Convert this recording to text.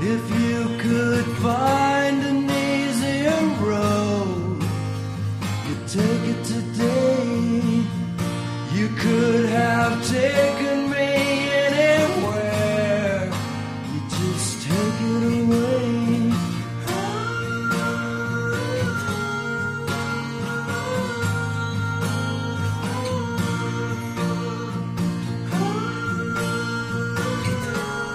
If you could find an easier road, you'd take it today. You could have taken